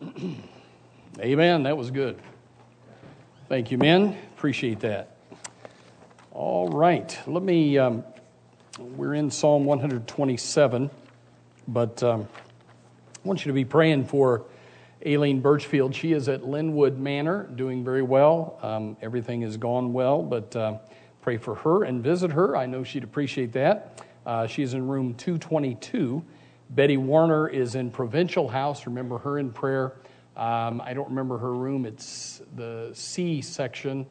Amen. That was good. Thank you, men. Appreciate that. All right. We're in Psalm 127, but I want you to be praying for Aileen Birchfield. She is at Linwood Manor, doing very well. Everything has gone well, but pray for her and visit her. I know she'd appreciate that. She's in room 222. Betty Warner is in Provincial House. Remember her in prayer. I don't remember her room. It's the C section,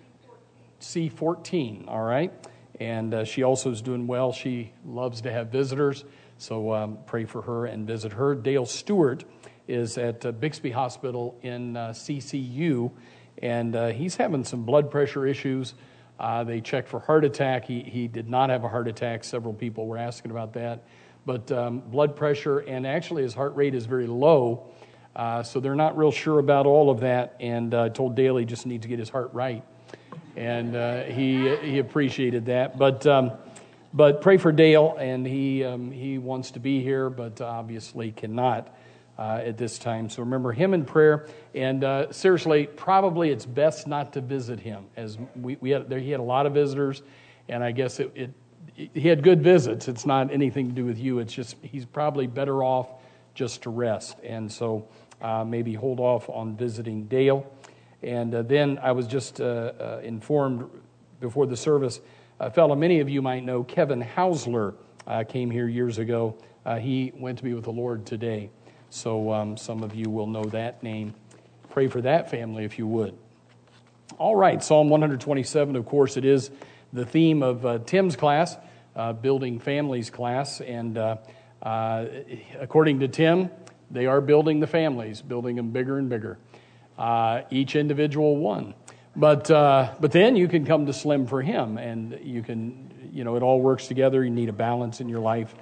C14, all right? And she also is doing well. She loves to have visitors, so pray for her and visit her. Dale Stewart is at Bixby Hospital in CCU, and he's having some blood pressure issues. They checked for heart attack. He did not have a heart attack. Several people were asking about that. But blood pressure, and actually his heart rate is very low, so they're not real sure about all of that. And I told Dale he just needs to get his heart right, and he appreciated that. But pray for Dale, and he wants to be here, but obviously cannot at this time. So remember him in prayer. And seriously, probably it's best not to visit him, as he had a lot of visitors, and I guess he had good visits. It's not anything to do with you. It's just he's probably better off just to rest. And so maybe hold off on visiting Dale. And then I was just informed before the service, a fellow many of you might know, Kevin Hausler, came here years ago. He went to be with the Lord today. So some of you will know that name. Pray for that family if you would. All right, Psalm 127, of course, it is the theme of Tim's class, Building Families class. And according to Tim, they are building the families, building them bigger and bigger, each individual one. But then you can come to Slim for him, and you can, it all works together. You need a balance in your life.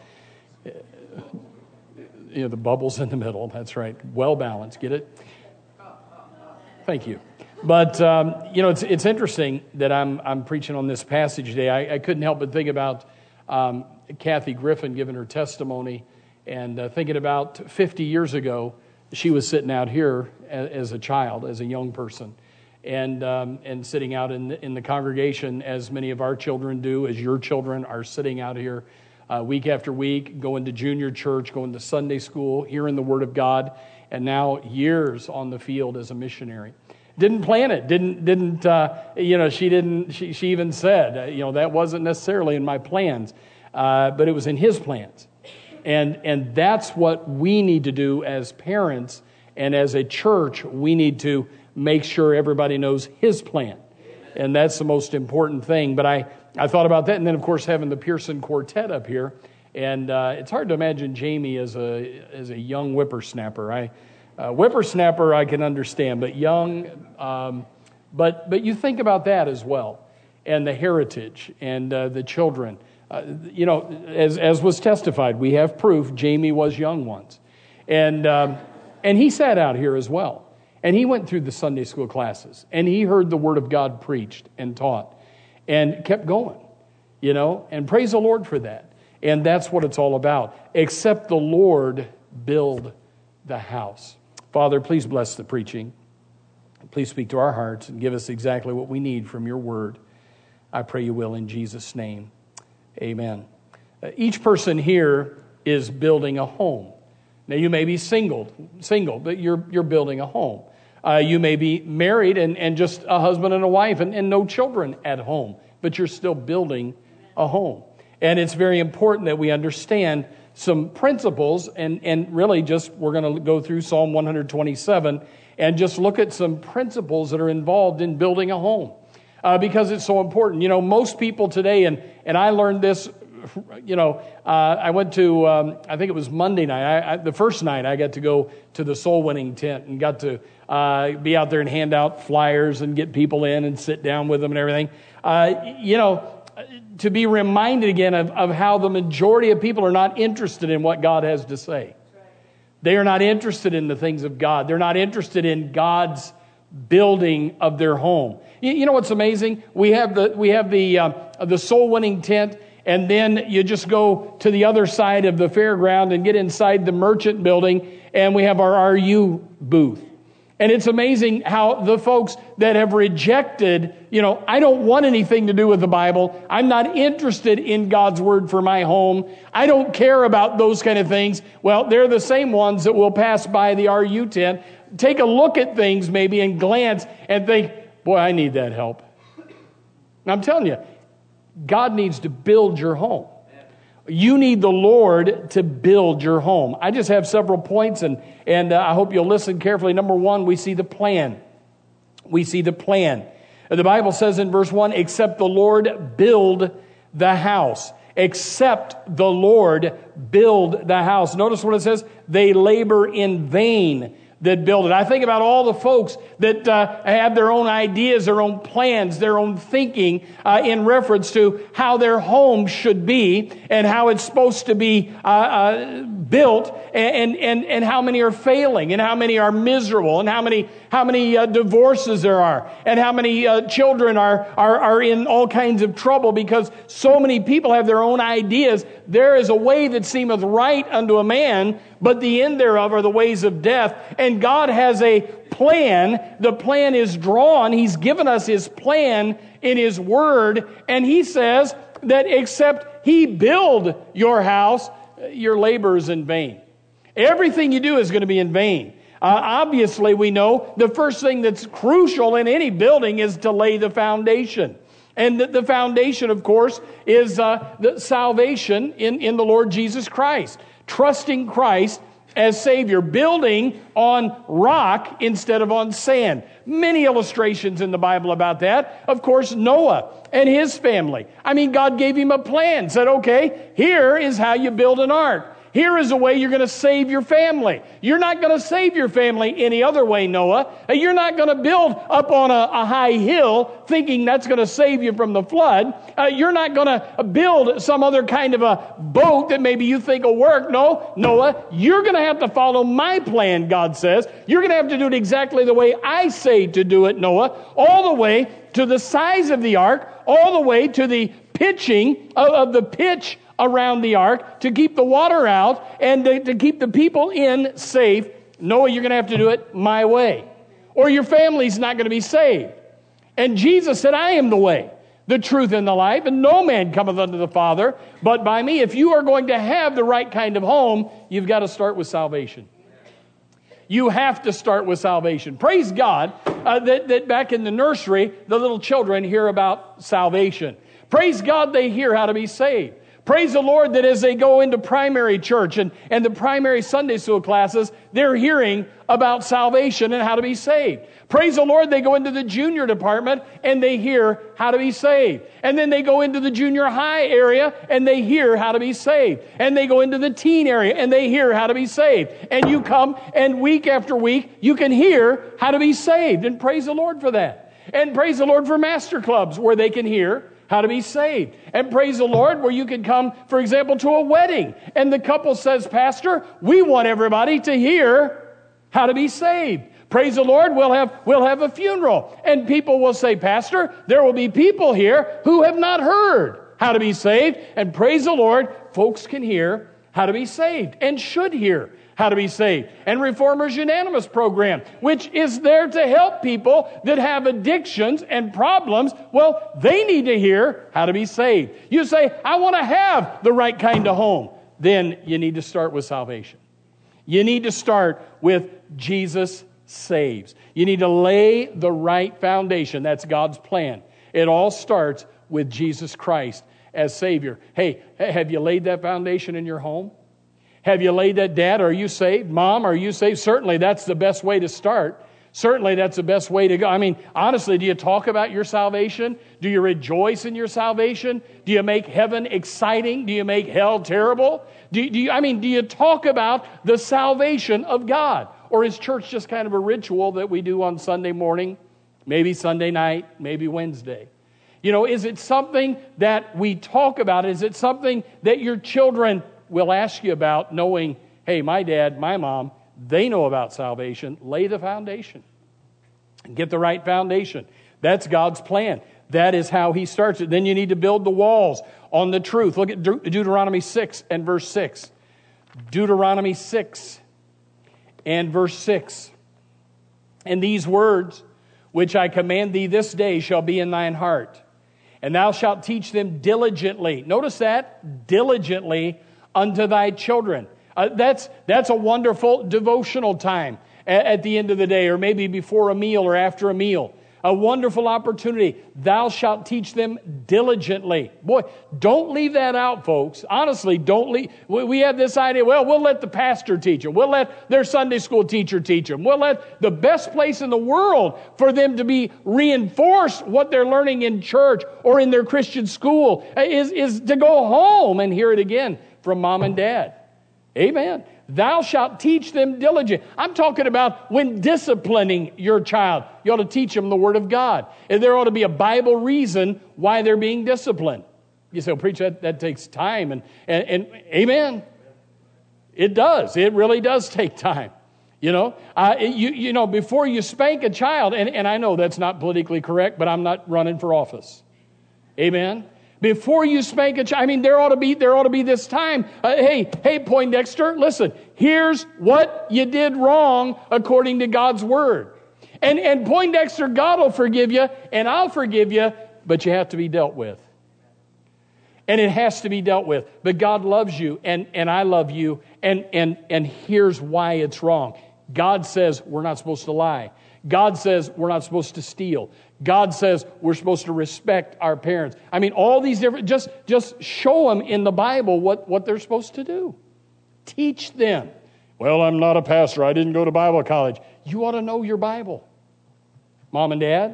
The bubbles in the middle, that's right. Well balanced, get it? Thank you. But, it's interesting that I'm preaching on this passage today. I couldn't help but think about Kathy Griffin giving her testimony, and thinking about 50 years ago, she was sitting out here as a child, as a young person, and sitting out in the congregation as many of our children do, as your children are sitting out here week after week, going to junior church, going to Sunday school, hearing the Word of God, and now years on the field as a missionary. Didn't plan it. She even said, that wasn't necessarily in my plans, but it was in His plans. And that's what we need to do as parents, and as a church, we need to make sure everybody knows His plan. And that's the most important thing. But I thought about that, and then, of course, having the Pearson Quartet up here. And it's hard to imagine Jamie as a young whippersnapper. Whippersnapper I can understand, but young, but you think about that as well, and the heritage and the children. As was testified, we have proof Jamie was young once, and he sat out here as well, and he went through the Sunday school classes, and he heard the Word of God preached and taught, and kept going, and praise the Lord for that. And that's what it's all about. Except the Lord build the house. Father, please bless the preaching. Please speak to our hearts and give us exactly what we need from your word. I pray you will in Jesus' name. Amen. Each person here is building a home. Now, you may be single, but you're building a home. You may be married and just a husband and a wife and no children at home, but you're still building a home. And it's very important that we understand some principles, and really just we're going to go through Psalm 127 and just look at some principles that are involved in building a home, because it's so important. Most people today, and I learned this, I went to, I think it was Monday night, the first night I got to go to the soul winning tent and got to be out there and hand out flyers and get people in and sit down with them and everything. To be reminded again of how the majority of people are not interested in what God has to say. They are not interested in the things of God. They're not interested in God's building of their home. You know what's amazing? We have the soul winning tent, and then you just go to the other side of the fairground and get inside the merchant building, and we have our RU booth. And it's amazing how the folks that have rejected, I don't want anything to do with the Bible. I'm not interested in God's Word for my home. I don't care about those kind of things. Well, they're the same ones that will pass by the RU tent, take a look at things maybe and glance and think, boy, I need that help. And I'm telling you, God needs to build your home. You need the Lord to build your home. I just have several points, and I hope you'll listen carefully. Number one, we see the plan. We see the plan. The Bible says in verse 1, except the Lord build the house. Except the Lord build the house. Notice what it says, they labor in vain that build it. I think about all the folks that have their own ideas, their own plans, their own thinking in reference to how their home should be and how it's supposed to be built, and how many are failing, and how many are miserable, and how many divorces there are, and how many children are in all kinds of trouble because so many people have their own ideas. There is a way that seemeth right unto a man, but the end thereof are the ways of death. And God has a plan. The plan is drawn. He's given us His plan in His Word. And He says that except He build your house, your labor is in vain. Everything you do is going to be in vain. Obviously, we know the first thing that's crucial in any building is to lay the foundation. And the foundation, of course, is the salvation in the Lord Jesus Christ. Trusting Christ as Savior, building on rock instead of on sand. Many illustrations in the Bible about that. Of course, Noah and his family. God gave him a plan. Said, okay, here is how you build an ark. Here is a way you're going to save your family. You're not going to save your family any other way, Noah. You're not going to build up on a high hill thinking that's going to save you from the flood. You're not going to build some other kind of a boat that maybe you think will work. No, Noah, you're going to have to follow my plan, God says. You're going to have to do it exactly the way I say to do it, Noah, all the way to the size of the ark, all the way to the pitching of the pitch around the ark to keep the water out and to keep the people in safe. Noah, you're going to have to do it my way, or your family's not going to be saved. And Jesus said, I am the way, the truth, and the life, and no man cometh unto the Father but by me. If you are going to have the right kind of home, you've got to start with salvation. You have to start with salvation. Praise God that back in the nursery, the little children hear about salvation. Praise God they hear how to be saved. Praise the Lord that as they go into primary church and the primary Sunday school classes, they're hearing about salvation and how to be saved. Praise the Lord, they go into the junior department and they hear how to be saved. And then they go into the junior high area and they hear how to be saved. And they go into the teen area and they hear how to be saved. And you come and week after week, you can hear how to be saved. And praise the Lord for that. And praise the Lord for master clubs where they can hear how to be saved. And praise the Lord where you can come, for example, to a wedding. And the couple says, Pastor, we want everybody to hear how to be saved. Praise the Lord, we'll have a funeral. And people will say, Pastor, there will be people here who have not heard how to be saved. And praise the Lord, folks can hear how to be saved and should hear how to be saved. And Reformers Unanimous program, which is there to help people that have addictions and problems. Well, they need to hear how to be saved. You say, I want to have the right kind of home. Then you need to start with salvation. You need to start with Jesus saves. You need to lay the right foundation. That's God's plan. It all starts with Jesus Christ as Savior. Hey, have you laid that foundation in your home? Have you laid that? Dad, are you saved? Mom, are you saved? Certainly that's the best way to start. Certainly that's the best way to go. Honestly, do you talk about your salvation? Do you rejoice in your salvation? Do you make heaven exciting? Do you make hell terrible? Do you talk about the salvation of God? Or is church just kind of a ritual that we do on Sunday morning, maybe Sunday night, maybe Wednesday? Is it something that we talk about? Is it something that your children will ask you about, knowing, hey, my dad, my mom, they know about salvation? Lay the foundation. Get the right foundation. That's God's plan. That is how He starts it. Then you need to build the walls on the truth. Look at Deuteronomy 6 and verse 6. Deuteronomy 6 and verse 6. And these words which I command thee this day shall be in thine heart, and thou shalt teach them diligently. Notice that, diligently unto thy children. That's a wonderful devotional time at the end of the day, or maybe before a meal or after a meal. A wonderful opportunity. Thou shalt teach them diligently. Boy, don't leave that out, folks. Honestly, don't leave. We have this idea, well, we'll let the pastor teach them. We'll let their Sunday school teacher teach them. We'll let the best place in the world for them to be reinforced what they're learning in church or in their Christian school is to go home and hear it again from mom and dad. Amen. Thou shalt teach them diligently. I'm talking about when disciplining your child. You ought to teach them the Word of God. And there ought to be a Bible reason why they're being disciplined. You say, well, preacher, that takes time. And amen. It does. It really does take time. You know, before you spank a child, and I know that's not politically correct, but I'm not running for office. Amen. Before you spank a child, I mean, there ought to be this time. Hey, Poindexter, listen. Here's what you did wrong according to God's word. And Poindexter, God will forgive you, and I'll forgive you, but you have to be dealt with. And it has to be dealt with. But God loves you, and I love you, and here's why it's wrong. God says we're not supposed to lie. God says we're not supposed to steal. God says we're supposed to respect our parents. I mean, all these different, just show them in the Bible what they're supposed to do. Teach them. Well, I'm not a pastor. I didn't go to Bible college. You ought to know your Bible. Mom and Dad.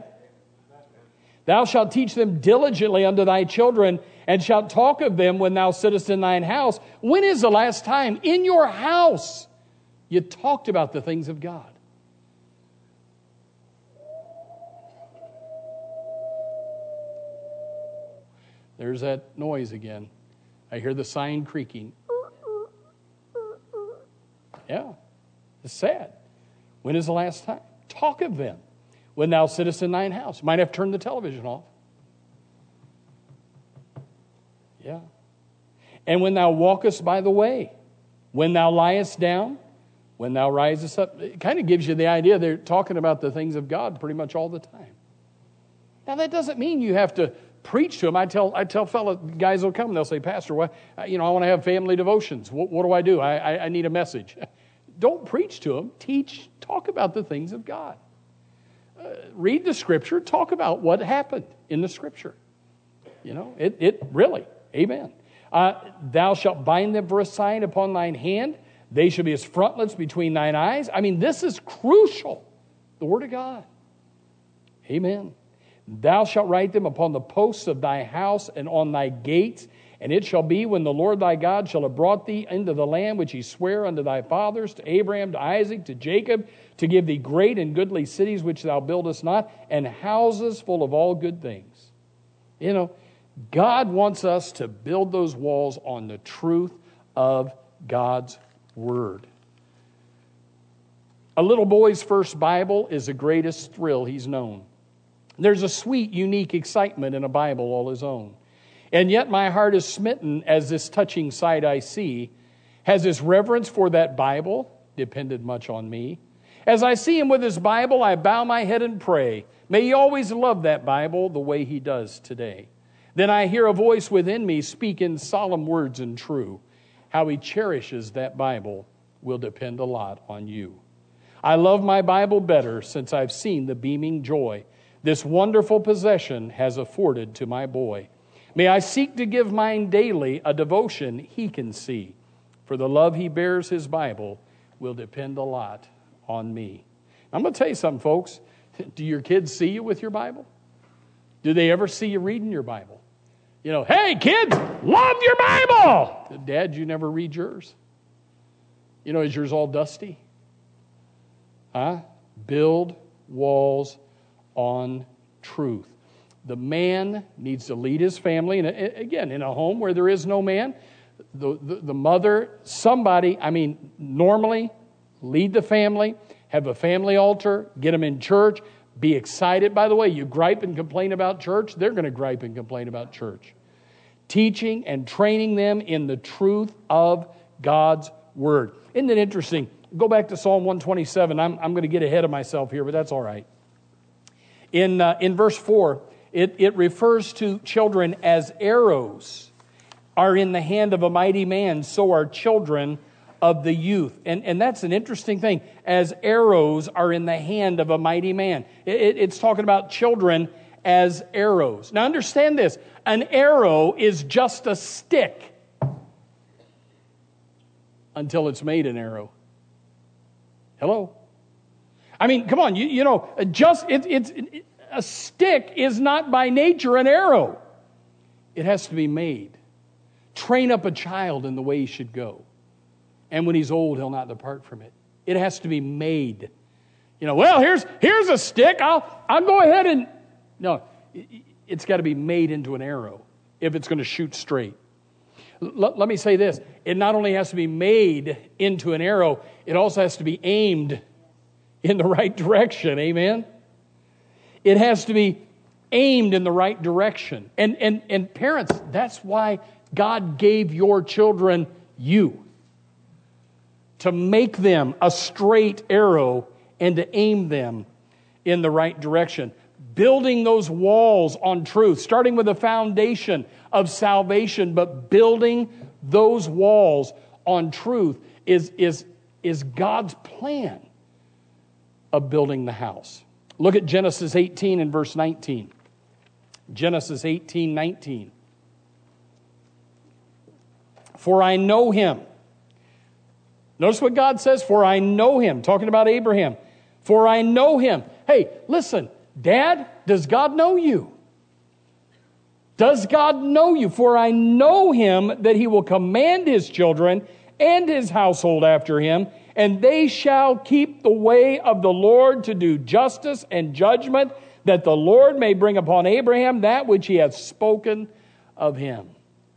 Thou shalt teach them diligently unto thy children, and shalt talk of them when thou sittest in thine house. When is the last time in your house you talked about the things of God? There's that noise again. I hear the sign creaking. Yeah, it's sad. When is the last time? Talk of them when thou sittest in thine house. You might have to turn the television off. Yeah. And when thou walkest by the way, when thou liest down, when thou risest up. It kind of gives you the idea they're talking about the things of God pretty much all the time. Now, that doesn't mean you have to preach to them. I tell fellow guys will come, they'll say, Pastor, I want to have family devotions. What do? I need a message. Don't preach to them. Teach, talk about the things of God. Read the Scripture. Talk about what happened in the Scripture. It really, amen. Thou shalt bind them for a sign upon thine hand. They shall be as frontlets between thine eyes. I mean, this is crucial. The Word of God. Amen. Thou shalt write them upon the posts of thy house and on thy gates. And it shall be when the Lord thy God shall have brought thee into the land which he sware unto thy fathers, to Abraham, to Isaac, to Jacob, to give thee great and goodly cities which thou buildest not, and houses full of all good things. God wants us to build those walls on the truth of God's Word. A little boy's first Bible is the greatest thrill he's known. There's a sweet, unique excitement in a Bible all his own. And yet my heart is smitten as this touching sight I see. Has his reverence for that Bible depended much on me? As I see him with his Bible, I bow my head and pray. May he always love that Bible the way he does today. Then I hear a voice within me speak in solemn words and true. How he cherishes that Bible will depend a lot on you. I love my Bible better since I've seen the beaming joy this wonderful possession has afforded to my boy. May I seek to give mine daily a devotion he can see. For the love he bears his Bible will depend a lot on me. I'm going to tell you something, folks. Do your kids see you with your Bible? Do they ever see you reading your Bible? Hey, kids, love your Bible. Dad, you never read yours? Is yours all dusty? Huh? Build walls on truth. The man needs to lead his family. And again, in a home where there is no man, the mother, somebody, normally lead the family, have a family altar, get them in church, be excited. By the way, you gripe and complain about church, they're going to gripe and complain about church. Teaching and training them in the truth of God's Word. Isn't it interesting? Go back to Psalm 127. I'm going to get ahead of myself here, but that's all right. In verse 4, it refers to children as arrows are in the hand of a mighty man, so are children of the youth. And that's an interesting thing. As arrows are in the hand of a mighty man. It's talking about children as arrows. Now understand this. An arrow is just a stick until it's made an arrow. Hello? I mean, come on, you know, a stick is not by nature an arrow. It has to be made. Train up a child in the way he should go. And when he's old, he'll not depart from it. It has to be made. You know, well, here's a stick. I'll go ahead and... No, it's got to be made into an arrow if it's going to shoot straight. Let me say this. It not only has to be made into an arrow, it also has to be aimed in the right direction. Amen? It has to be aimed in the right direction. And parents, that's why God gave your children you. To make them a straight arrow and to aim them in the right direction. Building those walls on truth, starting with the foundation of salvation, but building those walls on truth is God's plan of building the house. Look at Genesis 18 and verse 19. Genesis 18:19. For I know him. Notice what God says, for I know him. Talking about Abraham. For I know him. Hey, listen, Dad, does God know you? Does God know you? For I know him that he will command his children and his household after him, and they shall keep the way of the Lord to do justice and judgment, that the Lord may bring upon Abraham that which he hath spoken of him.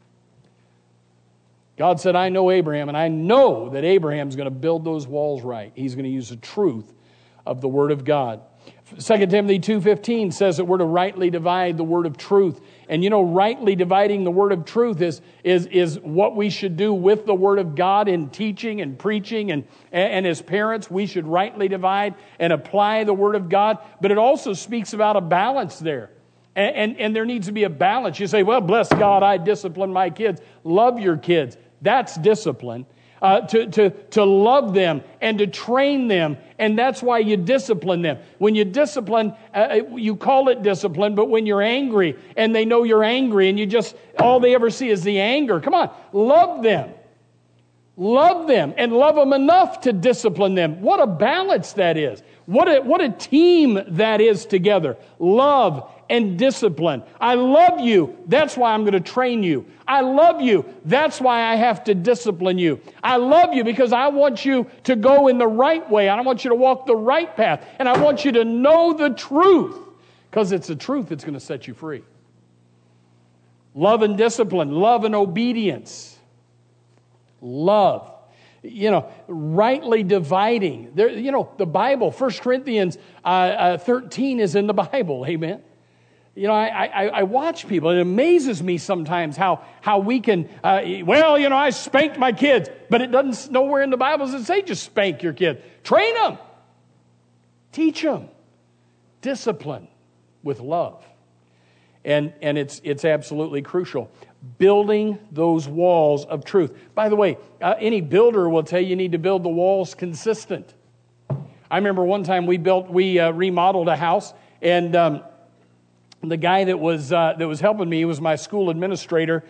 God said, I know Abraham, and I know that Abraham's going to build those walls right. He's going to use the truth of the Word of God. 2 Timothy 2:15 says that we're to rightly divide the word of truth. And you know, rightly dividing the word of truth is what we should do with the Word of God in teaching and preaching. And as parents, we should rightly divide and apply the Word of God. But it also speaks about a balance there. And there needs to be a balance. You say, well, bless God, I discipline my kids. Love your kids. That's discipline. To love them and to train them. And that's why you discipline them. When you discipline, you call it discipline, but when you're angry and they know you're angry and you just, all they ever see is the anger. Come on, love them. Love them and love them enough to discipline them. What a balance that is. What a team that is together. Love and discipline. I love you. That's why I'm going to train you. I love you. That's why I have to discipline you. I love you because I want you to go in the right way. I want you to walk the right path. And I want you to know the truth because it's the truth that's going to set you free. Love and discipline. Love and obedience. Love. You know, rightly dividing. There, you know, the Bible, 1 Corinthians 13 is in the Bible. Amen. You know, I watch people. It amazes me sometimes how we can, well, you know, I spanked my kids. But it doesn't, nowhere in the Bible does it say just spank your kids. Train them. Teach them. Discipline with love. And it's absolutely crucial. Building those walls of truth. By the way, any builder will tell you need to build the walls consistent. I remember one time we remodeled a house, and the guy that was helping me, he was my school administrator.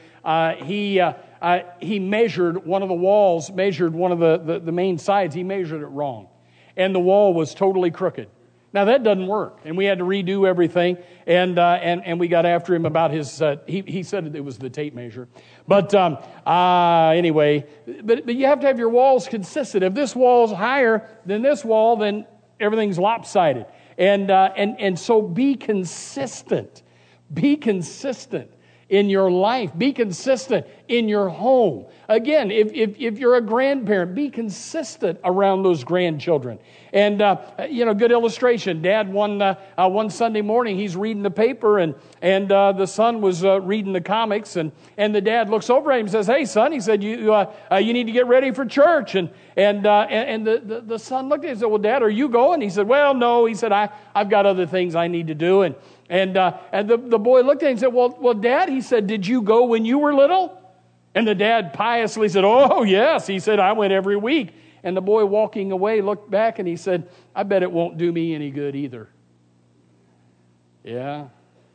He measured one of the walls, measured one of the main sides. He measured it wrong, and the wall was totally crooked. Now that doesn't work, and we had to redo everything. And we got after him about his. He said it was the tape measure, but anyway. But you have to have your walls consistent. If this wall's higher than this wall, then everything's lopsided. And so be consistent. Be consistent in your life. Be consistent in your home. Again, if you're a grandparent, be consistent around those grandchildren. And, good illustration. Dad, one Sunday morning, he's reading the paper, and the son was reading the comics, and the dad looks over at him and says, "Hey, son," he said, you need to get ready for church. And the son looked at him and said, "Well, Dad, are you going?" He said, "Well, no." He said, I've got other things I need to do. And the boy looked at him and said, well, Dad, he said, "Did you go when you were little?" And the dad piously said, "Oh, yes." He said, "I went every week." And the boy, walking away, looked back and he said, "I bet it won't do me any good either." Yeah.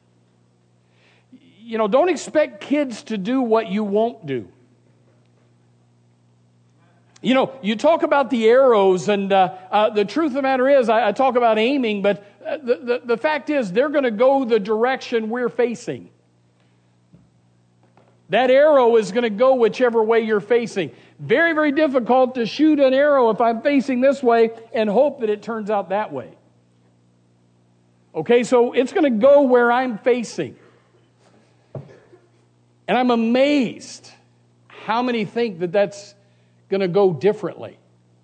Don't expect kids to do what you won't do. You talk about the arrows, and the truth of the matter is, I talk about aiming, but the fact is, they're going to go the direction we're facing. That arrow is going to go whichever way you're facing. Very, very difficult to shoot an arrow if I'm facing this way and hope that it turns out that way. Okay, so it's going to go where I'm facing. And I'm amazed how many think that that's going to go differently.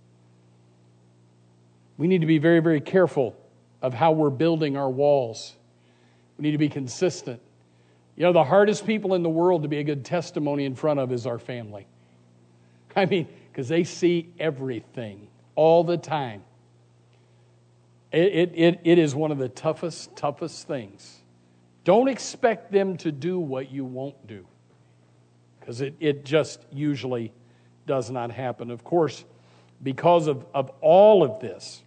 We need to be very, very careful of how we're building our walls. We need to be consistent. The hardest people in the world to be a good testimony in front of is our family. Because they see everything all the time. It is one of the toughest things. Don't expect them to do what you won't do. Because it just usually does not happen. Of course, because of all of this,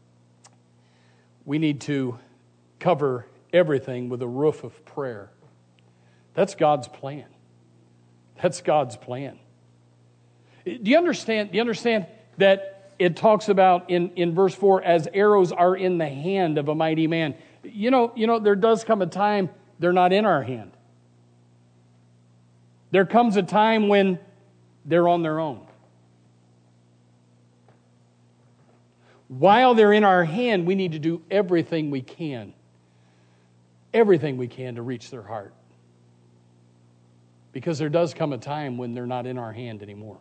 we need to cover everything with a roof of prayer. That's God's plan. That's God's plan. Do you understand that it talks about in verse 4, as arrows are in the hand of a mighty man? There does come a time they're not in our hand. There comes a time when they're on their own. While they're in our hand, we need to do everything we can to reach their heart. Because there does come a time when they're not in our hand anymore.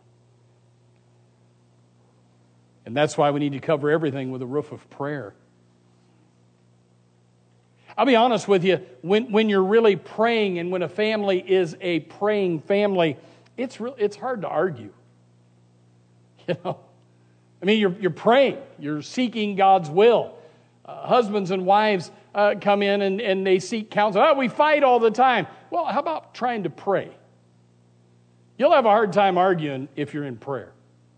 And that's why we need to cover everything with a roof of prayer. I'll be honest with you, when you're really praying and when a family is a praying family, it's hard to argue. You're praying. You're seeking God's will. Husbands and wives come in and they seek counsel. We fight all the time. Well, how about trying to pray? You'll have a hard time arguing if you're in prayer.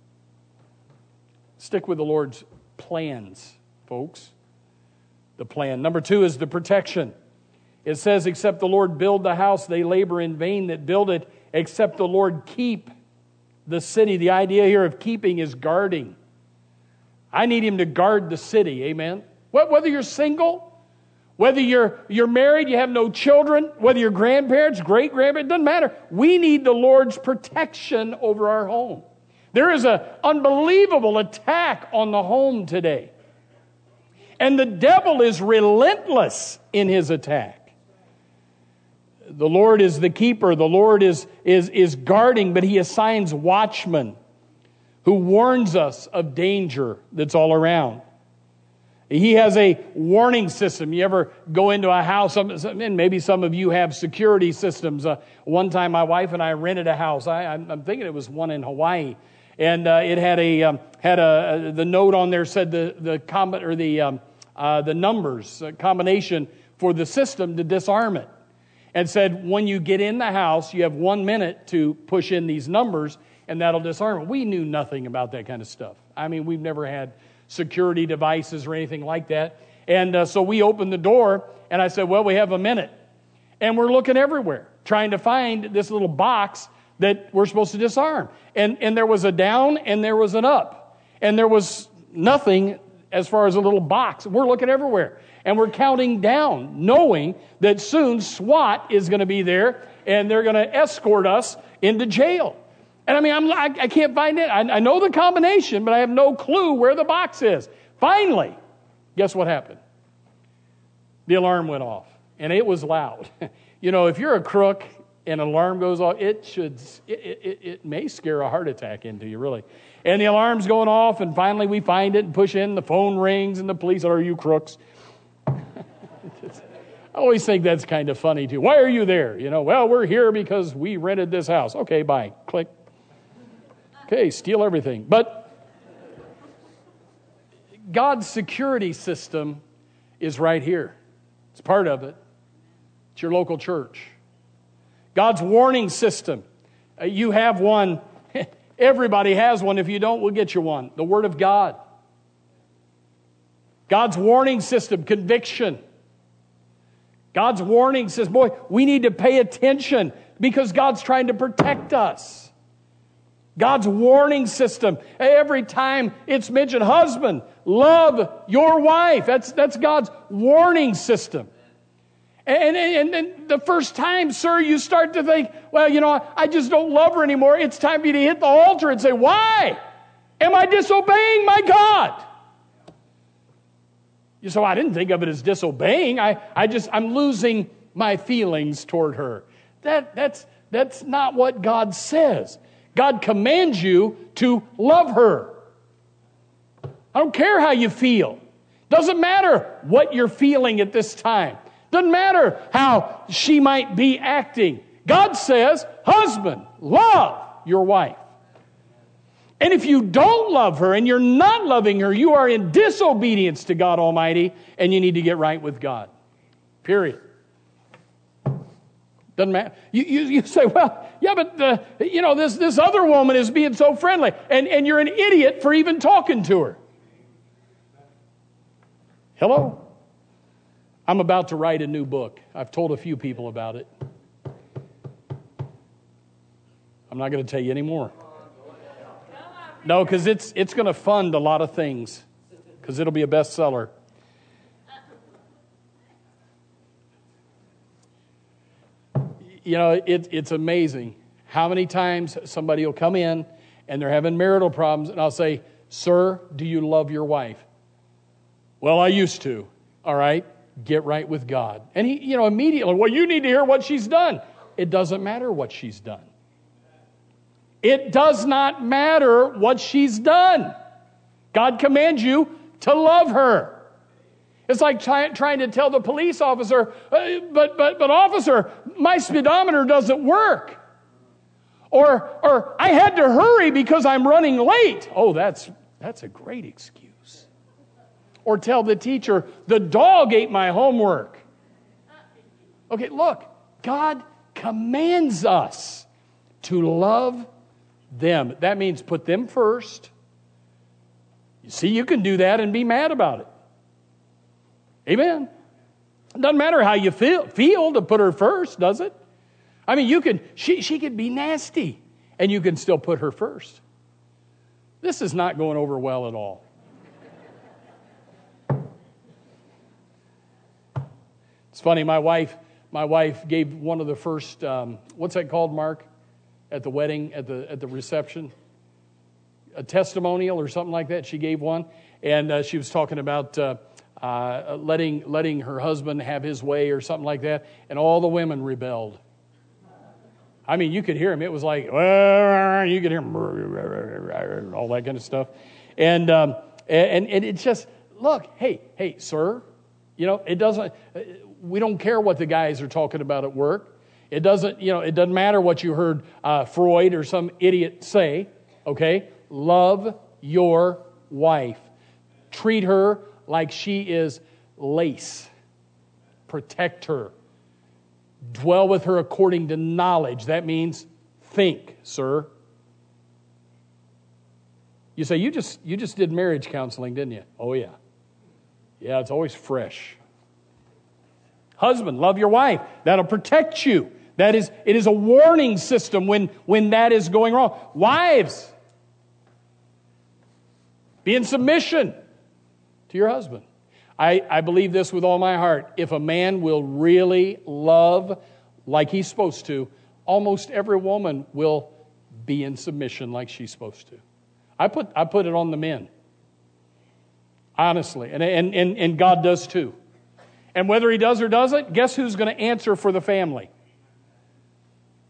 Stick with the Lord's plans, folks. The plan. Number 2 is the protection. It says, "Except the Lord build the house, they labor in vain that build it. Except the Lord keep the city." The idea here of keeping is guarding. I need Him to guard the city. Amen. Whether you're single, whether you're married, you have no children, whether you're grandparents, great-grandparents, it doesn't matter. We need the Lord's protection over our home. There is an unbelievable attack on the home today. And the devil is relentless in his attack. The Lord is the keeper. The Lord is guarding, but He assigns watchmen who warns us of danger that's all around. He has a warning system. You ever go into a house, and maybe some of you have security systems. One time my wife and I rented a house. I'm thinking it was one in Hawaii. And it had the note on there said the numbers, combination for the system to disarm it. And said, when you get in the house, you have 1 minute to push in these numbers, and that'll disarm it. We knew nothing about that kind of stuff. We've never had security devices or anything like that. And so we opened the door, and I said, well, we have a minute. And we're looking everywhere, trying to find this little box that we're supposed to disarm. And there was a down, and there was an up. And there was nothing as far as a little box. We're looking everywhere. And we're counting down, knowing that soon SWAT is going to be there, and they're going to escort us into jail. And I can't find it. I know the combination, but I have no clue where the box is. Finally, guess what happened? The alarm went off, and it was loud. If you're a crook and an alarm goes off, it may scare a heart attack into you, really. And the alarm's going off, and finally we find it and push in, the phone rings, and the police are, you crooks. I always think that's kind of funny, too. Why are you there? Well, we're here because we rented this house. Okay, bye. Click. Okay, steal everything. But God's security system is right here. It's part of it. It's your local church. God's warning system. You have one. Everybody has one. If you don't, we'll get you one. The Word of God. God's warning system, conviction. God's warning says, boy, we need to pay attention because God's trying to protect us. God's warning system. Every time it's mentioned, husband, love your wife. That's God's warning system. And the first time, sir, you start to think, well, I just don't love her anymore. It's time for you to hit the altar and say, why am I disobeying my God? So I didn't think of it as disobeying. I'm losing my feelings toward her. That's not what God says. God commands you to love her. I don't care how you feel. Doesn't matter what you're feeling at this time. Doesn't matter how she might be acting. God says, husband, love your wife. And if you don't love her and you're not loving her, you are in disobedience to God Almighty, and you need to get right with God. Period. Doesn't matter. You say, well, yeah, but this other woman is being so friendly, and you're an idiot for even talking to her. Hello? I'm about to write a new book. I've told a few people about it. I'm not going to tell you any more. No, because it's going to fund a lot of things, because it'll be a bestseller. It's amazing how many times somebody will come in and they're having marital problems, and I'll say, sir, do you love your wife? Well, I used to. All right, get right with God. And he, immediately, well, you need to hear what she's done. It doesn't matter what she's done. It does not matter what she's done. God commands you to love her. It's like trying to tell the police officer, but officer, my speedometer doesn't work. Or I had to hurry because I'm running late. Oh, that's a great excuse. Or tell the teacher, the dog ate my homework. Okay, look, God commands us to love them. That means put them first. You see, you can do that and be mad about it. Amen. It doesn't matter how you feel to put her first, does it? I mean, she could be nasty, and you can still put her first. This is not going over well at all. It's funny, my wife gave one of the first, what's that called, Mark? At the wedding, at the reception? A testimonial or something like that. She gave one, and she was talking about letting her husband have his way or something like that, and all the women rebelled. I mean, you could hear him. It was like, you could hear him, all that kind of stuff. And it's just, look, hey, sir, it doesn't, we don't care what the guys are talking about at work. It doesn't matter what you heard Freud or some idiot say, okay? Love your wife. Treat her like she is lace. Protect her. Dwell with her according to knowledge. That means think, sir. You say, you just did marriage counseling, didn't you? Oh, yeah. Yeah, it's always fresh. Husband, love your wife. That'll protect you. It is a warning system when that is going wrong. Wives, be in submission to your husband. I believe this with all my heart. If a man will really love like he's supposed to, almost every woman will be in submission like she's supposed to. I put it on the men. Honestly. And God does too. And whether he does or doesn't, guess who's going to answer for the family?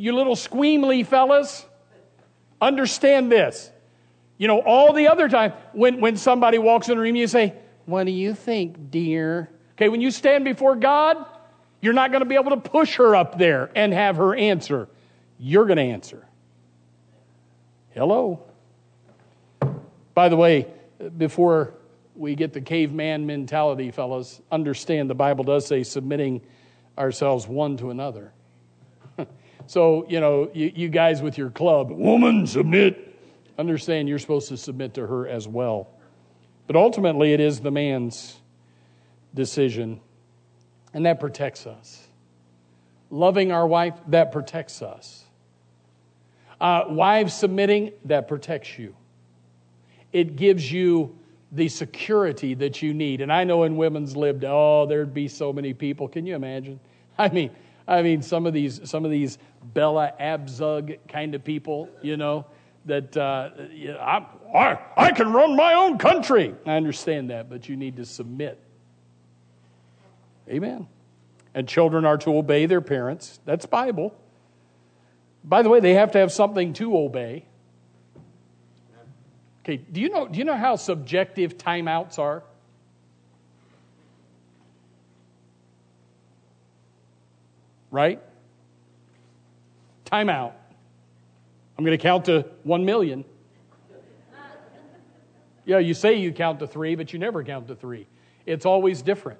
you little squeamly fellas, understand this. You know, all the other time, when somebody walks in the room, you say, what do you think, dear? Okay, when you stand before God, you're not going to be able to push her up there and have her answer. You're going to answer. Hello. By the way, before we get the caveman mentality, fellas, understand the Bible does say submitting ourselves one to another. So, you know, you guys with your club, woman, submit. Understand you're supposed to submit to her as well. But ultimately, it is the man's decision, and that protects us. Loving our wife, that protects us. Wives submitting, that protects you. It gives you the security that you need. And I know in women's lib, there'd be so many people. Can you imagine? I mean, some of these Bella Abzug kind of people, you know, that I can run my own country. I understand that, but you need to submit. Amen. And children are to obey their parents. That's Bible. By the way, they have to have something to obey. Okay, do you know how subjective timeouts are? Right? Timeout. I'm going to count to 1 million. Yeah, you say you count to 3, but you never count to 3. It's always different.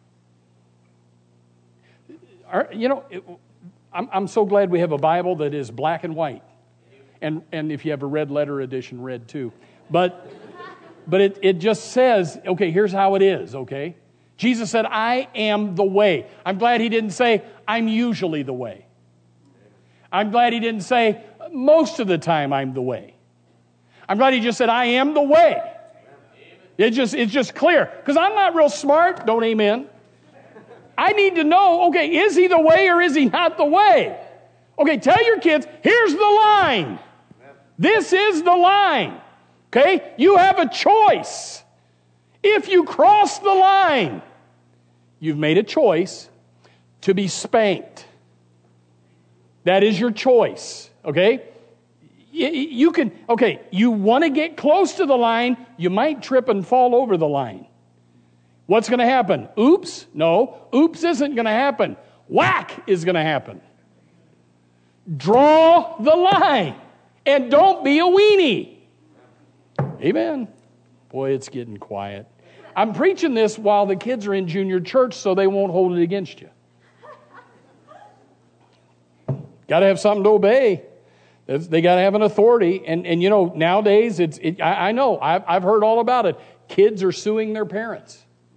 I'm so glad we have a Bible that is black and white. And if you have a red letter edition, red too. But it just says, okay, here's how it is, okay? Jesus said, I am the way. I'm glad he didn't say, I'm usually the way. I'm glad he didn't say, most of the time I'm the way. I'm glad he just said, I am the way. It's just clear. Because I'm not real smart. Don't amen. I need to know, okay, is he the way or is he not the way? Okay, tell your kids, here's the line. This is the line. Okay? You have a choice. If you cross the line, you've made a choice to be spanked. That is your choice. Okay? You want to get close to the line, you might trip and fall over the line. What's going to happen? Oops? No. Oops isn't going to happen. Whack is going to happen. Draw the line. And don't be a weenie. Amen. Boy, it's getting quiet. I'm preaching this while the kids are in junior church so they won't hold it against you. Got to have something to obey. They got to have an authority. And you know, nowadays, I know, I've heard all about it. Kids are suing their parents.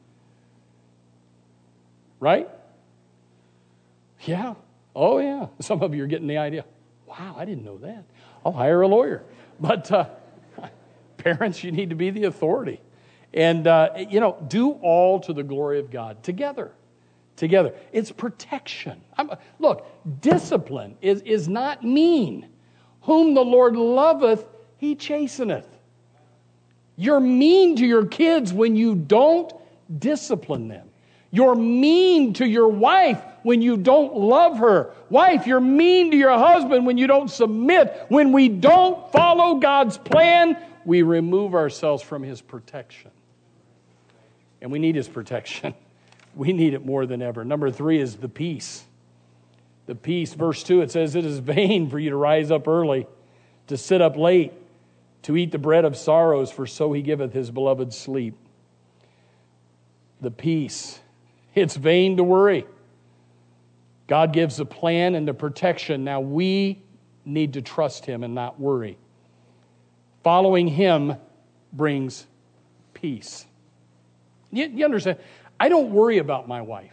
Right? Yeah. Oh, yeah. Some of you are getting the idea. Wow, I didn't know that. I'll hire a lawyer. But parents, you need to be the authority. And, do all to the glory of God together. Together. It's protection. Look, discipline is not mean. Whom the Lord loveth, he chasteneth. You're mean to your kids when you don't discipline them. You're mean to your wife when you don't love her. Wife, you're mean to your husband when you don't submit. When we don't follow God's plan, we remove ourselves from his protection. And we need his protection. We need it more than ever. Number 3 is the peace. The peace, verse 2, it says, it is vain for you to rise up early, to sit up late, to eat the bread of sorrows, for so he giveth his beloved sleep. The peace. It's vain to worry. God gives the plan and the protection. Now we need to trust him and not worry. Following him brings peace. You understand? I don't worry about my wife.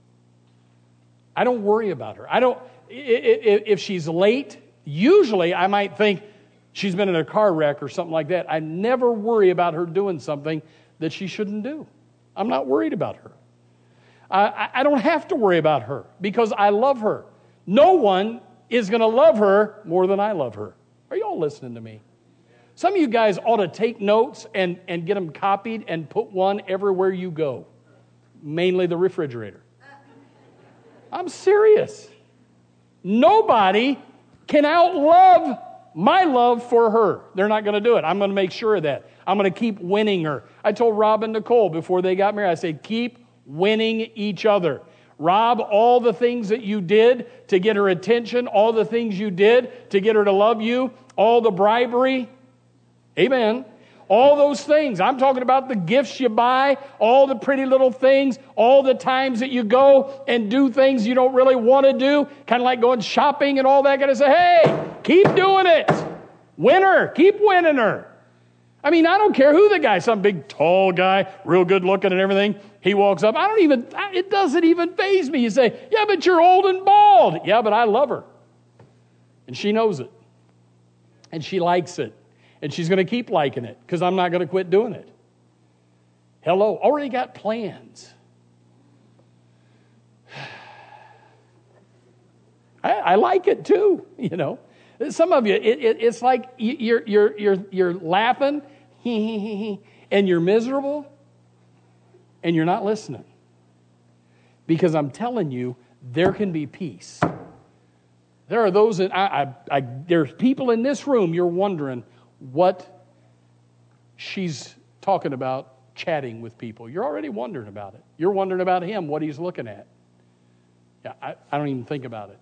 I don't worry about her. If she's late, usually I might think she's been in a car wreck or something like that. I never worry about her doing something that she shouldn't do. I'm not worried about her. I don't have to worry about her because I love her. No one is going to love her more than I love her. Are you all listening to me? Some of you guys ought to take notes and get them copied and put one everywhere you go. Mainly the refrigerator. I'm serious. Nobody can outlove my love for her. They're not going to do it. I'm going to make sure of that. I'm going to keep winning her. I told Rob and Nicole before they got married, I said, keep winning each other. Rob, all the things that you did to get her attention, all the things you did to get her to love you, all the bribery, amen, all those things. I'm talking about the gifts you buy, all the pretty little things, all the times that you go and do things you don't really want to do, kind of like going shopping and all that kind of stuff. Hey, keep doing it. Win her. Keep winning her. I mean, I don't care who the guy, some big tall guy, real good looking and everything. He walks up. It doesn't even faze me. You say, yeah, but you're old and bald. Yeah, but I love her. And she knows it. And she likes it. And she's going to keep liking it because I'm not going to quit doing it. Hello, already got plans. I like it too, you know. Some of you, it's like you're laughing, and you're miserable, and you're not listening. Because I'm telling you, there can be peace. There are those that there's people in this room. You're wondering what she's talking about, chatting with people. You're already wondering about it. You're wondering about him, what he's looking at. Yeah, I don't even think about it.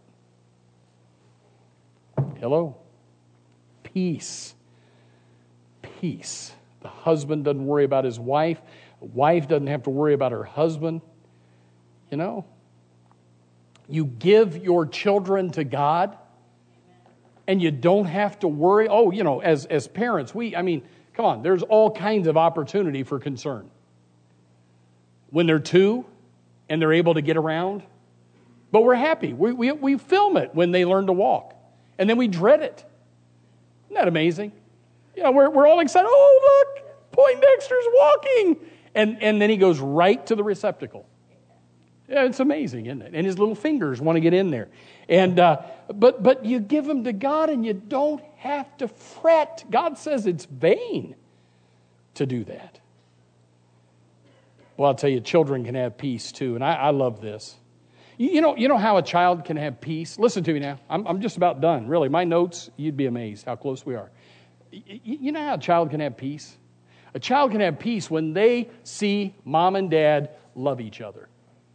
Hello? Peace. Peace. The husband doesn't worry about his wife. The wife doesn't have to worry about her husband. You know? You give your children to God, and you don't have to worry. Oh, you know, as parents, come on, there's all kinds of opportunity for concern. When they're 2 and they're able to get around, but we're happy. We film it when they learn to walk. And then we dread it. Isn't that amazing? You know, we're all excited. Oh, look, Poindexter's walking. And then he goes right to the receptacle. Yeah, it's amazing, isn't it? And his little fingers want to get in there. And but you give them to God and you don't have to fret. God says it's vain to do that. Well, I'll tell you, children can have peace too. And I love this. You know how a child can have peace? Listen to me now. I'm just about done. Really, my notes, you'd be amazed how close we are. You know how a child can have peace? A child can have peace when they see mom and dad love each other.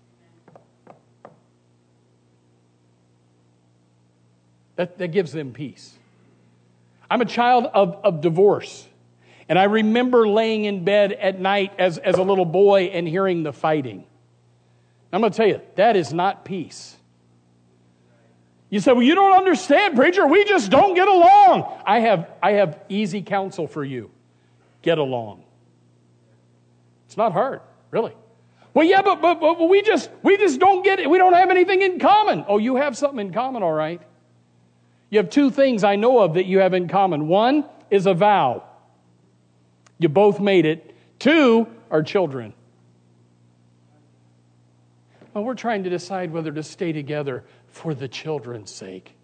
That gives them peace. I'm a child of divorce. And I remember laying in bed at night as a little boy and hearing the fighting. I'm going to tell you, that is not peace. You say, well, you don't understand, preacher. We just don't get along. I have easy counsel for you. Get along. It's not hard, really. Well, yeah, but we just don't get it. We don't have anything in common. Oh, you have something in common, all right. You have 2 things I know of that you have in common. 1 is a vow. You both made it. 2 are children. Well, we're trying to decide whether to stay together for the children's sake.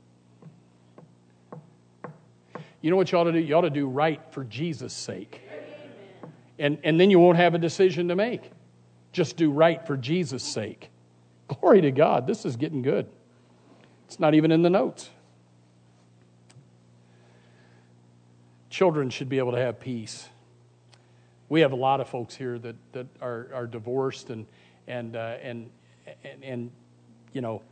You know what you ought to do? You ought to do right for Jesus' sake. And then you won't have a decision to make. Just do right for Jesus' sake. Glory to God. This is getting good. It's not even in the notes. Children should be able to have peace. We have a lot of folks here that are divorced and you know,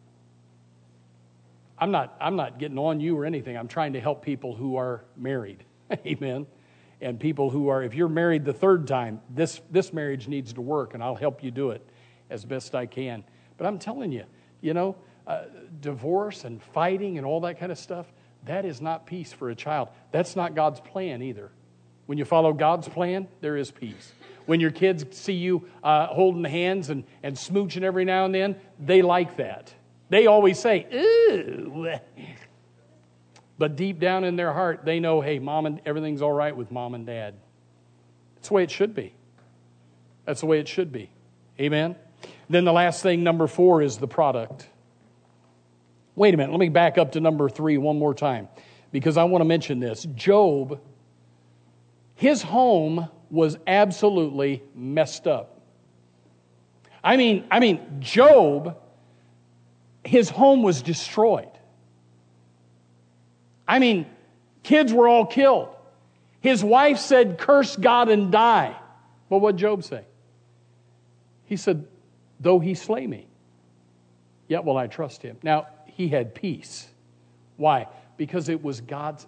I'm not getting on you or anything. I'm trying to help people who are married. Amen. And people who are, if you're married the 3rd time, this marriage needs to work, and I'll help you do it as best I can. But I'm telling you, you know, divorce and fighting and all that kind of stuff, that is not peace for a child. That's not God's plan either. When you follow God's plan, there is peace. When your kids see you holding hands and smooching every now and then, they like that. They always say, ooh. But deep down in their heart, they know, hey, everything's all right with mom and dad. That's the way it should be. That's the way it should be. Amen? Then the last thing, number 4, is the product. Wait a minute. Let me back up to number 3 one more time, because I want to mention this. Job, his home was absolutely messed up. I mean, Job, his home was destroyed. I mean, kids were all killed. His wife said, curse God and die. Well, what'd Job say? He said, though he slay me, yet will I trust him. Now, he had peace. Why? Because it was God's.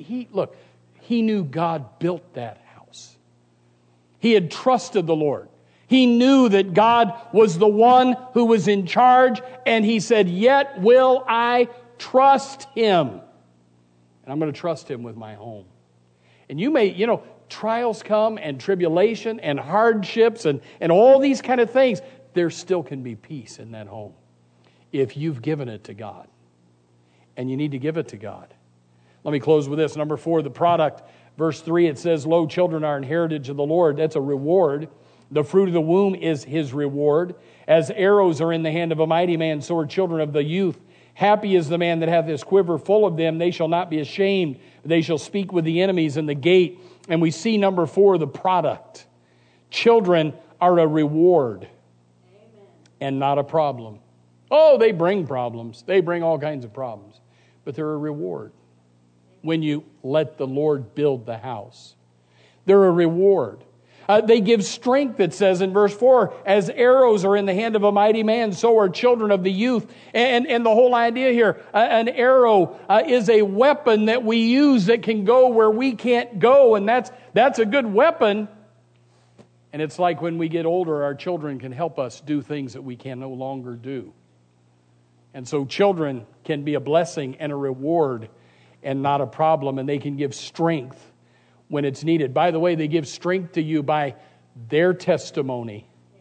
He knew God built that house. He had trusted the Lord. He knew that God was the one who was in charge, and he said, yet will I trust him. And I'm going to trust him with my home. And you may, trials come and tribulation and hardships and all these kind of things. There still can be peace in that home if you've given it to God. And you need to give it to God. Let me close with this. Number 4, the product. Verse 3, it says, lo, children are an heritage of the Lord. That's a reward. The fruit of the womb is his reward. As arrows are in the hand of a mighty man, so are children of the youth. Happy is the man that hath his quiver full of them. They shall not be ashamed. They shall speak with the enemies in the gate. And we see number 4, the product. Children are a reward. Amen. And not a problem. Oh, they bring problems. They bring all kinds of problems. But they're a reward when you let the Lord build the house. They're a reward. They give strength, it says in verse 4, as arrows are in the hand of a mighty man, so are children of the youth. And the whole idea here, an arrow is a weapon that we use that can go where we can't go, and that's a good weapon. And it's like when we get older, our children can help us do things that we can no longer do. And so children can be a blessing and a reward and not a problem, and they can give strength when it's needed. By the way, they give strength to you by their testimony,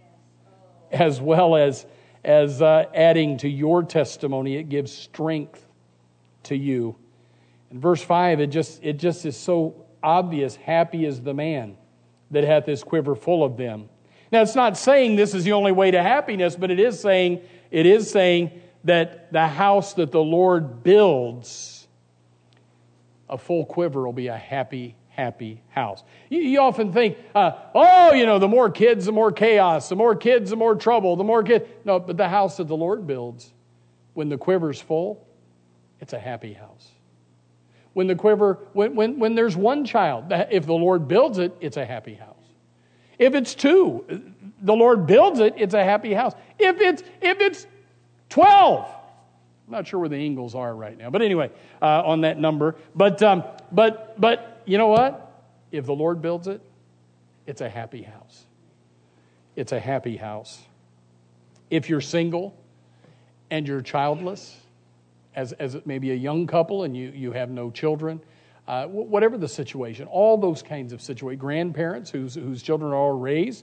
as well as adding to your testimony. It gives strength to you. In verse 5, it just is so obvious. Happy is the man that hath his quiver full of them. Now, it's not saying this is the only way to happiness, but it is saying that the house that the Lord builds, a full quiver will be a happy house. You often think, the more kids, the more chaos, the more kids, the more trouble, the more kids. No, but the house that the Lord builds, when the quiver's full, it's a happy house. When the quiver, when there's one child, if the Lord builds it, it's a happy house. If it's 2, the Lord builds it, it's a happy house. If it's 12, I'm not sure where the Ingles are right now, but anyway, on that number. But you know what? If the Lord builds it, it's a happy house. It's a happy house. If you're single and you're childless, as maybe a young couple and you have no children, whatever the situation, all those kinds of situations, grandparents whose children are all raised,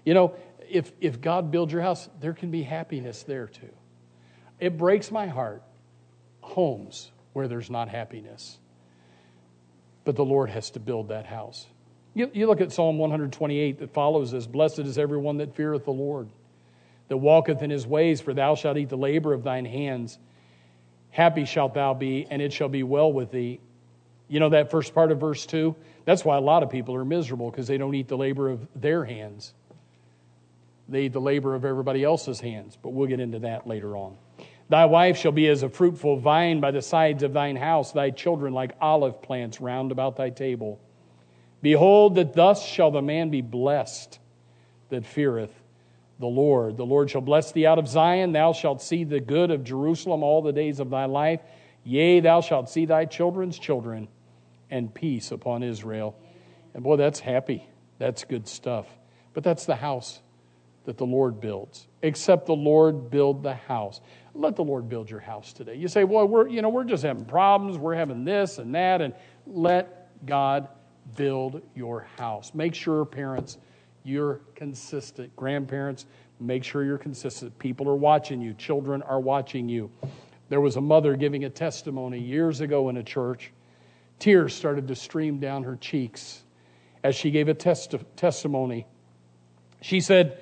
if God builds your house, there can be happiness there too. It breaks my heart, homes where there's not happiness. But the Lord has to build that house. You look at Psalm 128 that follows this. Blessed is everyone that feareth the Lord, that walketh in his ways, for thou shalt eat the labor of thine hands. Happy shalt thou be, and it shall be well with thee. You know that first part of verse 2? That's why a lot of people are miserable, because they don't eat the labor of their hands. They eat the labor of everybody else's hands. But we'll get into that later on. Thy wife shall be as a fruitful vine by the sides of thine house, thy children like olive plants round about thy table. Behold, that thus shall the man be blessed that feareth the Lord. The Lord shall bless thee out of Zion. Thou shalt see the good of Jerusalem all the days of thy life. Yea, thou shalt see thy children's children, and peace upon Israel. And boy, that's happy. That's good stuff. But that's the house that the Lord builds. Except the Lord build the house. Let the Lord build your house today. You say, well, we're just having problems. We're having this and that. And let God build your house. Make sure, parents, you're consistent. Grandparents, make sure you're consistent. People are watching you. Children are watching you. There was a mother giving a testimony years ago in a church. Tears started to stream down her cheeks as she gave a testimony. She said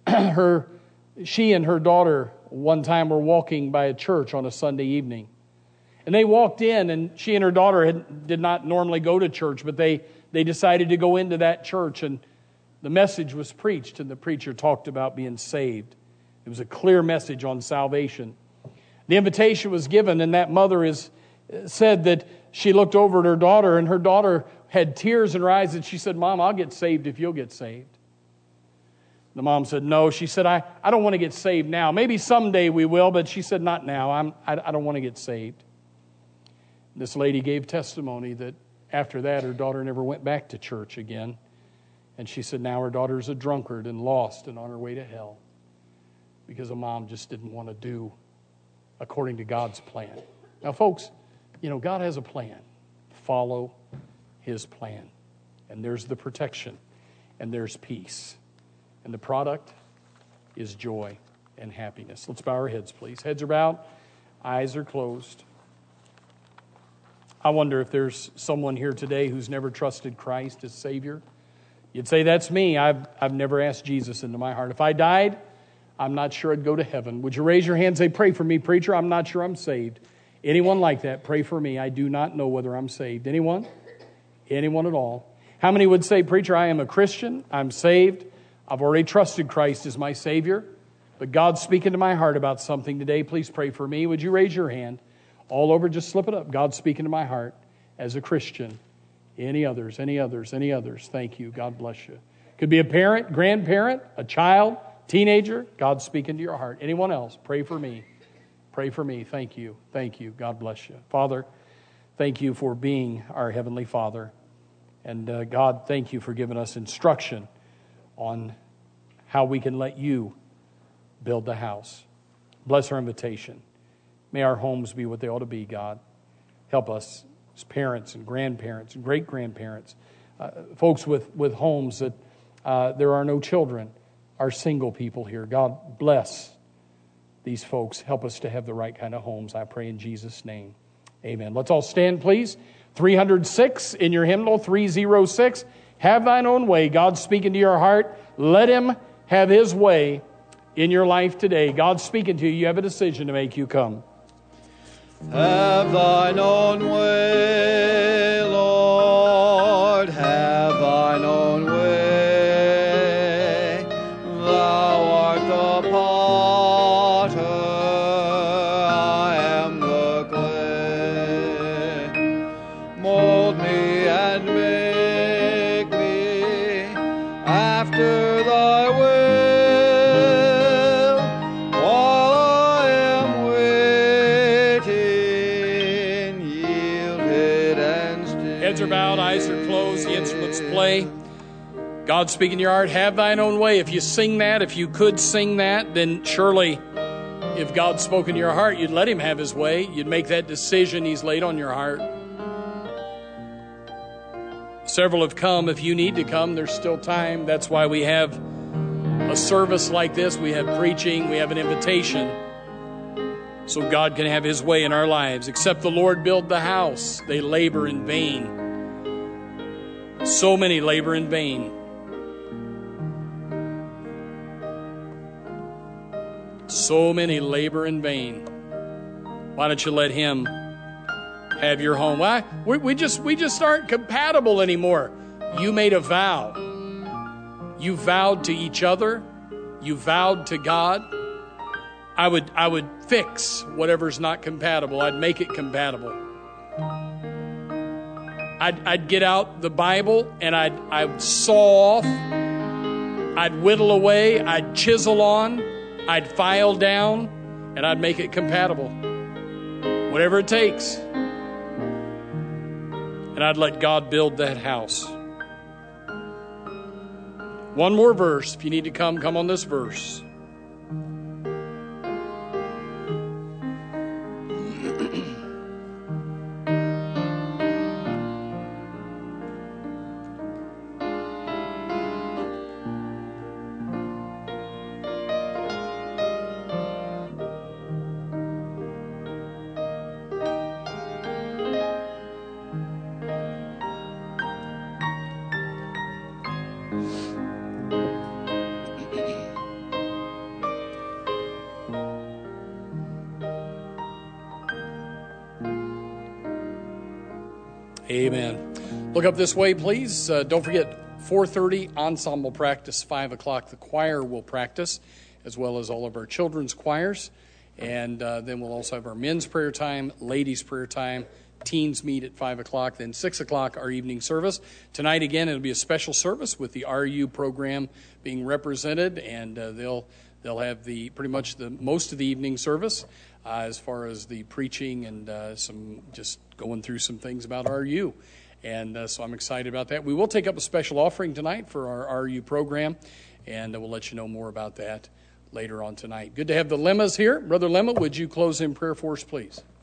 she and her daughter one time were walking by a church on a Sunday evening. And they walked in, and she and her daughter did not normally go to church, but they decided to go into that church, and the message was preached, and the preacher talked about being saved. It was a clear message on salvation. The invitation was given, and that mother said she looked over at her daughter, and her daughter had tears in her eyes, and she said, "Mom, I'll get saved if you'll get saved." The mom said, "No." She said, I don't want to get saved now. Maybe someday we will, but she said, "Not now. I don't want to get saved." This lady gave testimony that after that, her daughter never went back to church again. And she said now her daughter's a drunkard and lost and on her way to hell because a mom just didn't want to do according to God's plan. Now, folks, God has a plan. Follow His plan. And there's the protection, and there's peace. And the product is joy and happiness. Let's bow our heads, please. Heads are bowed, eyes are closed. I wonder if there's someone here today who's never trusted Christ as Savior. You'd say, "That's me. I've never asked Jesus into my heart. If I died, I'm not sure I'd go to heaven." Would you raise your hand and say, "Pray for me, preacher. I'm not sure I'm saved." Anyone like that, pray for me. I do not know whether I'm saved. Anyone? Anyone at all? How many would say, "Preacher, I am a Christian. I'm saved. I've already trusted Christ as my Savior. But God's speaking to my heart about something today. Please pray for me." Would you raise your hand? All over, just slip it up. God's speaking to my heart as a Christian. Any others? Any others? Any others? Thank you. God bless you. Could be a parent, grandparent, a child, teenager. God's speaking to your heart. Anyone else? Pray for me. Pray for me. Thank you. Thank you. God bless you. Father, thank you for being our Heavenly Father. And God, thank you for giving us instruction on how we can let you build the house. Bless our invitation. May our homes be what they ought to be, God. Help us as parents and grandparents and great-grandparents, folks with homes that there are no children, are single people here. God, bless these folks. Help us to have the right kind of homes, I pray in Jesus' name. Amen. Let's all stand, please. 306 in your hymnal, 306. Have thine own way. God's speaking to your heart. Let Him have His way in your life today. God's speaking to you. You have a decision to make. You come. Have thine own way, Lord, have thine own way. Thou art the potter, I am the clay. Mold me and make me after thy will. Heads are bowed, eyes are closed, the instruments play. God speaking to your heart, have thine own way. If you sing that, if you could sing that, then surely if God's spoken to your heart, you'd let Him have His way. You'd make that decision He's laid on your heart. Several have come. If you need to come, there's still time. That's why we have a service like this. We have preaching. We have an invitation. So God can have His way in our lives. Except the Lord build the house, they labor in vain. So many labor in vain. So many labor in vain. Why don't you let Him have your home? Why? We just aren't compatible anymore. You made a vow. You vowed to each other. You vowed to God. I would fix whatever's not compatible. I'd make it compatible. I'd get out the Bible and I'd saw off. I'd whittle away. I'd chisel on. I'd file down, and I'd make it compatible. Whatever it takes. And I'd let God build that house. One more verse. If you need to come on this verse. Amen. Look up this way, please. Don't forget, 4:30 ensemble practice, 5 o'clock the choir will practice, as well as all of our children's choirs. And then we'll also have our men's prayer time, ladies' prayer time, teens meet at 5 o'clock. Then 6 o'clock, our evening service. Tonight, again, it'll be a special service with the RU program being represented, and they'll have pretty much the most of the evening service as far as the preaching and some just going through some things about RU. And so I'm excited about that. We will take up a special offering tonight for our RU program, and we'll let you know more about that later on tonight. Good to have the Lemmas here. Brother Lemma, would you close in prayer for us, please?